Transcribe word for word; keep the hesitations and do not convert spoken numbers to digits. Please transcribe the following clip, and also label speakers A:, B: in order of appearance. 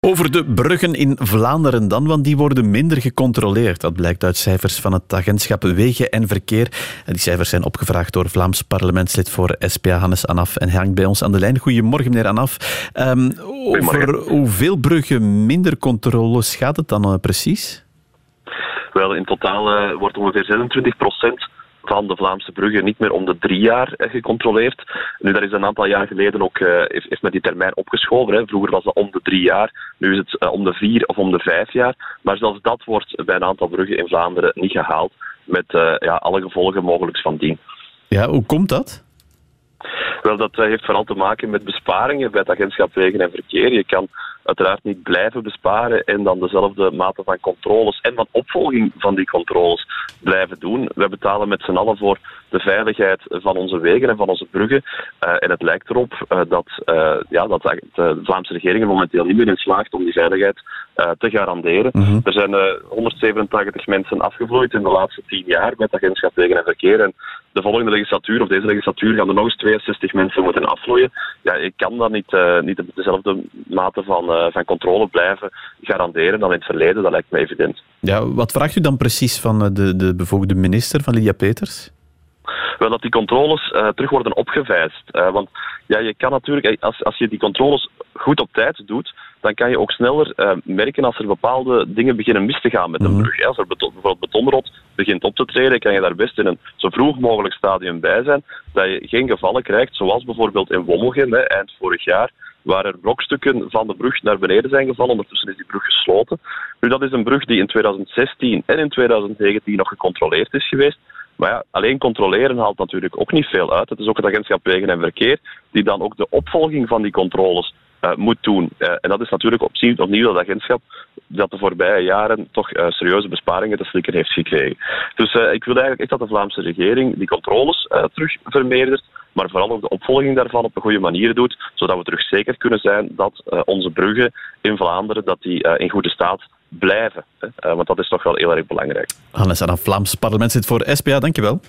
A: Over de bruggen in Vlaanderen dan, want die worden minder gecontroleerd. Dat blijkt uit cijfers van het agentschap Wegen en Verkeer. En die cijfers zijn opgevraagd door Vlaams parlementslid voor S P A Hannes Anaf en hij hangt bij ons aan de lijn. Goedemorgen, meneer Anaf. Um, over hoeveel bruggen minder controles gaat het dan uh, precies?
B: Wel, in totaal uh, wordt ongeveer zesentwintig procent van de Vlaamse bruggen niet meer om de drie jaar uh, gecontroleerd. Nu, dat is een aantal jaar geleden ook, uh, heeft, heeft met die termijn opgeschoven. Hè. Vroeger was dat om de drie jaar, nu is het uh, om de vier of om de vijf jaar. Maar zelfs dat wordt bij een aantal bruggen in Vlaanderen niet gehaald, met uh, ja, alle gevolgen mogelijk van dien.
A: Ja, hoe komt dat?
B: Wel, dat uh, heeft vooral te maken met besparingen bij het agentschap Wegen en Verkeer. Je kan uiteraard niet blijven besparen en dan dezelfde mate van controles en van opvolging van die controles blijven doen. Wij betalen met z'n allen voor de veiligheid van onze wegen en van onze bruggen. Uh, en het lijkt erop uh, dat, uh, ja, dat de Vlaamse regering er momenteel niet meer in slaagt om die veiligheid uh, te garanderen. Mm-hmm. Er zijn uh, honderdzevenentachtig mensen afgevloeid in de laatste tien jaar met het agentschap Wegen en Verkeer. En de volgende legislatuur, of deze legislatuur, gaan er nog eens tweeënzestig mensen moeten afvloeien. Ja, ik kan dan niet, uh, niet dezelfde mate van, uh, van controle blijven garanderen dan in het verleden. Dat lijkt me evident.
A: Ja, wat vraagt u dan precies van de, de bevoegde minister, van Lydia Peeters?
B: Wel, dat die controles uh, terug worden opgevijzeld. Uh, want ja, je kan natuurlijk, als, als je die controles goed op tijd doet, dan kan je ook sneller uh, merken als er bepaalde dingen beginnen mis te gaan met een brug. Hè. Als er beton, bijvoorbeeld betonrot begint op te treden, kan je daar best in een zo vroeg mogelijk stadium bij zijn, dat je geen gevallen krijgt, zoals bijvoorbeeld in Wommelgem, hè, eind vorig jaar, waar er brokstukken van de brug naar beneden zijn gevallen. Ondertussen is die brug gesloten. Nu, dat is een brug die in tweeduizend zestien en in tweeduizend negentien nog gecontroleerd is geweest. Maar ja, alleen controleren haalt natuurlijk ook niet veel uit. Het is ook het agentschap Wegen en Verkeer die dan ook de opvolging van die controles uh, moet doen. Uh, en dat is natuurlijk opnieuw, opnieuw dat agentschap dat de voorbije jaren toch uh, serieuze besparingen te slikken heeft gekregen. Dus uh, ik wil eigenlijk echt dat de Vlaamse regering die controles uh, terug vermeerdert, maar vooral ook de opvolging daarvan op een goede manier doet, zodat we terug zeker kunnen zijn dat uh, onze bruggen in Vlaanderen dat die, uh, in goede staat blijven. Hè? Uh, want dat is toch wel heel erg belangrijk.
A: Hannes Anaf, Vlaams parlementslid voor S P A, dankjewel.